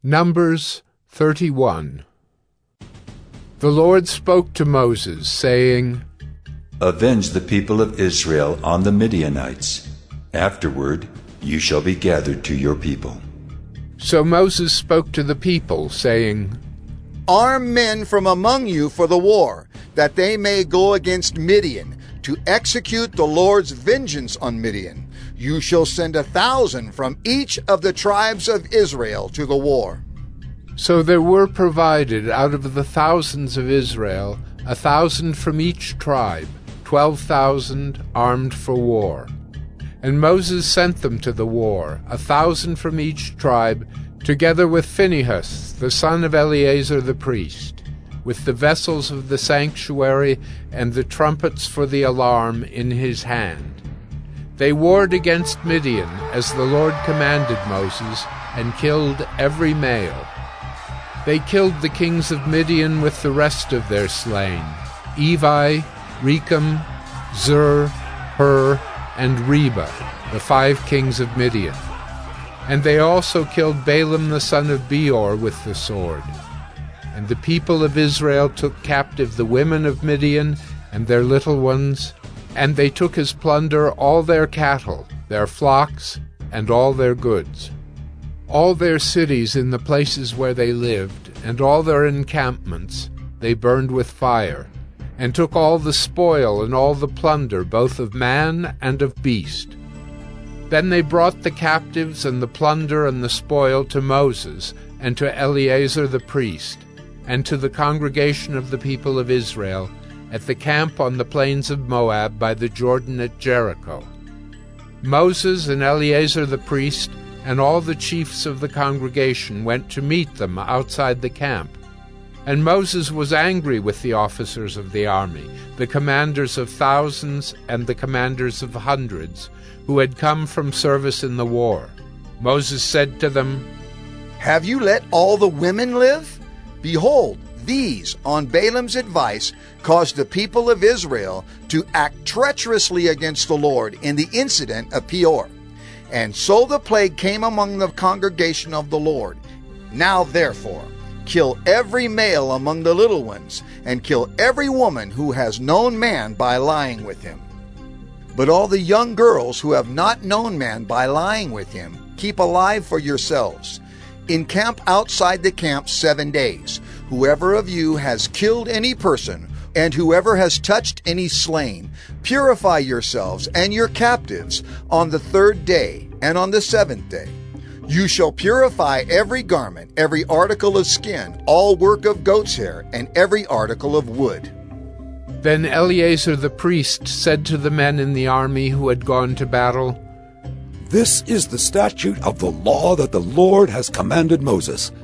Numbers 31. The Lord spoke to Moses, saying, Avenge the people of Israel on the Midianites. Afterward you shall be gathered to your people. So Moses spoke to the people, saying, Arm men from among you for the war, that they may go against Midian, to execute the Lord's vengeance on Midian. You shall send 1,000 from each of the tribes of Israel to the war. So there were provided out of the thousands of Israel 1,000 from each tribe, 12,000 armed for war. And Moses sent them to the war, 1,000 from each tribe, together with Phinehas, the son of Eleazar the priest, with the vessels of the sanctuary and the trumpets for the alarm in his hand. They warred against Midian, as the Lord commanded Moses, and killed every male. They killed the kings of Midian with the rest of their slain, Evi, Rechem, Zur, Hur, and Reba, the 5 kings of Midian. And they also killed Balaam the son of Beor with the sword. And the people of Israel took captive the women of Midian and their little ones, and they took as plunder all their cattle, their flocks, and all their goods. All their cities in the places where they lived, and all their encampments, they burned with fire, and took all the spoil and all the plunder, both of man and of beast. Then they brought the captives and the plunder and the spoil to Moses and to Eleazar the priest, and to the congregation of the people of Israel, at the camp on the plains of Moab by the Jordan at Jericho. Moses and Eleazar the priest and all the chiefs of the congregation went to meet them outside the camp. And Moses was angry with the officers of the army, the commanders of thousands and the commanders of hundreds, who had come from service in the war. Moses said to them, Have you let all the women live? Behold, these, on Balaam's advice, caused the people of Israel to act treacherously against the Lord in the incident of Peor. And so the plague came among the congregation of the Lord. Now therefore, kill every male among the little ones, and kill every woman who has known man by lying with him. But all the young girls who have not known man by lying with him, keep alive for yourselves. Encamp outside the camp 7 days. Whoever of you has killed any person, and whoever has touched any slain, purify yourselves and your captives on the 3rd day and on the 7th day. You shall purify every garment, every article of skin, all work of goat's hair, and every article of wood. Then Eleazar the priest said to the men in the army who had gone to battle, This is the statute of the law that the Lord has commanded Moses.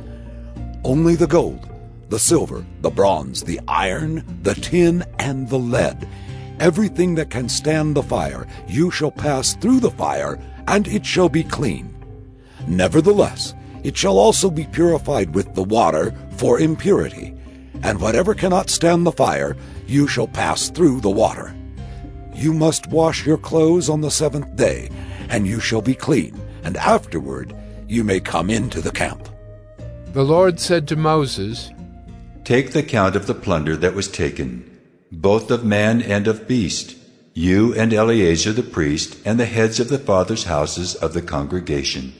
Only the gold, the silver, the bronze, the iron, the tin, and the lead, everything that can stand the fire, you shall pass through the fire, and it shall be clean. Nevertheless, it shall also be purified with the water for impurity, and whatever cannot stand the fire, you shall pass through the water. You must wash your clothes on the 7th day, and you shall be clean, and afterward you may come into the camp. The Lord said to Moses, Take the count of the plunder that was taken, both of man and of beast, you and Eleazar the priest, and the heads of the fathers' houses of the congregation,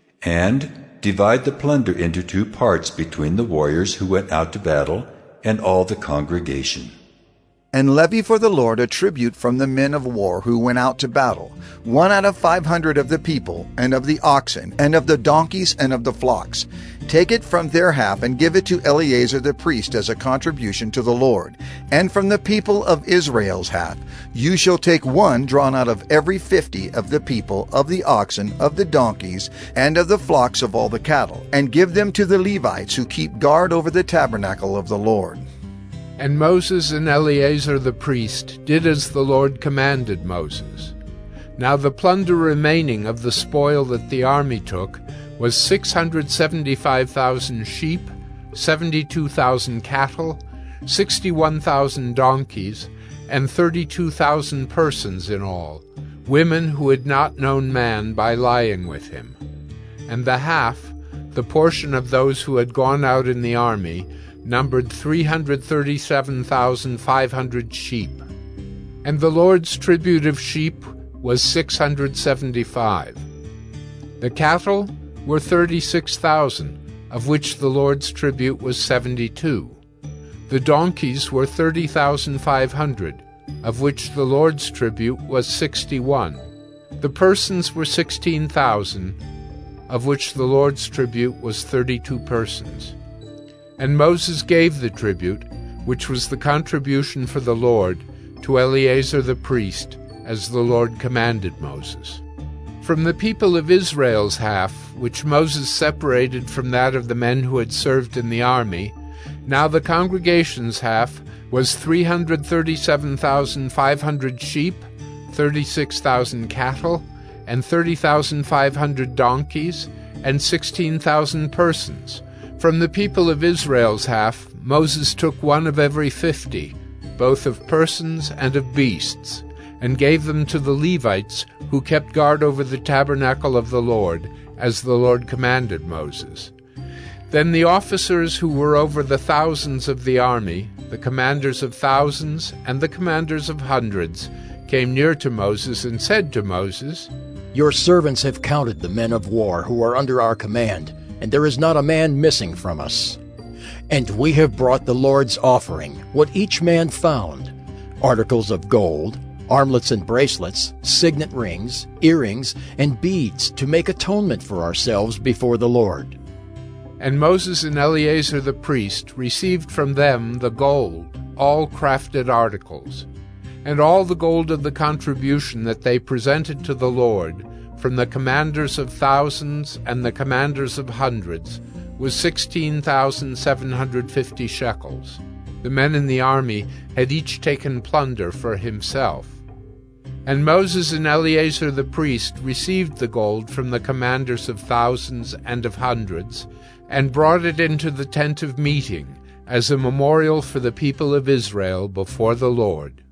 and divide the plunder into 2 parts between the warriors who went out to battle and all the congregation. And levy for the Lord a tribute from the men of war who went out to battle, 1 out of 500 of the people, and of the oxen, and of the donkeys, and of the flocks. Take it from their half, and give it to Eleazar the priest as a contribution to the Lord. And from the people of Israel's half, you shall take 1 drawn out of every 50 of the people, of the oxen, of the donkeys, and of the flocks of all the cattle, and give them to the Levites who keep guard over the tabernacle of the Lord. And Moses and Eleazar the priest did as the Lord commanded Moses. Now the plunder remaining of the spoil that the army took was 675,000 sheep, 72,000 cattle, 61,000 donkeys, and 32,000 persons in all, women who had not known man by lying with him. And the half, the portion of those who had gone out in the army, numbered 337,500 sheep. And the Lord's tribute of sheep was 675. The cattle were 36,000, of which the Lord's tribute was 72. The donkeys were 30,500, of which the Lord's tribute was 61. The persons were 16,000, of which the Lord's tribute was 32 persons. And Moses gave the tribute, which was the contribution for the Lord, to Eleazar the priest, as the Lord commanded Moses. From the people of Israel's half, which Moses separated from that of the men who had served in the army, now the congregation's half was 337,500 sheep, 36,000 cattle, and 30,500 donkeys, and 16,000 persons. From the people of Israel's half, Moses took one of every 50, both of persons and of beasts, and gave them to the Levites, who kept guard over the tabernacle of the Lord, as the Lord commanded Moses. Then the officers who were over the thousands of the army, the commanders of thousands and the commanders of hundreds, came near to Moses and said to Moses, "Your servants have counted the men of war who are under our command, and there is not a man missing from us. And we have brought the Lord's offering, what each man found, articles of gold, armlets and bracelets, signet rings, earrings, and beads, to make atonement for ourselves before the Lord." And Moses and Eleazar the priest received from them the gold, all crafted articles, and all the gold of the contribution that they presented to the Lord, from the commanders of thousands and the commanders of hundreds, was 16,750 shekels. The men in the army had each taken plunder for himself. And Moses and Eleazar the priest received the gold from the commanders of thousands and of hundreds, and brought it into the tent of meeting, as a memorial for the people of Israel before the Lord.